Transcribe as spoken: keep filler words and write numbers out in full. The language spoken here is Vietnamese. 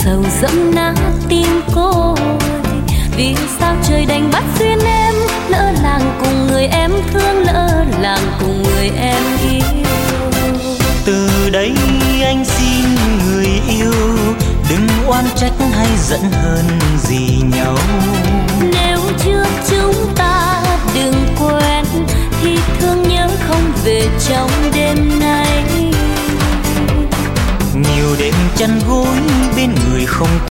sầu dẫm nát tim cô. Vì sao trời đành bắt duyên em, lỡ làng cùng người em thương, lỡ làng cùng người em yêu. Từ đây anh xin người yêu, đừng oan trách hay giận hờn gì nhau. Nếu trước chúng ta đừng quen thì thương nhớ không về trong đêm nay. Nhiều đêm chăn gối bên người không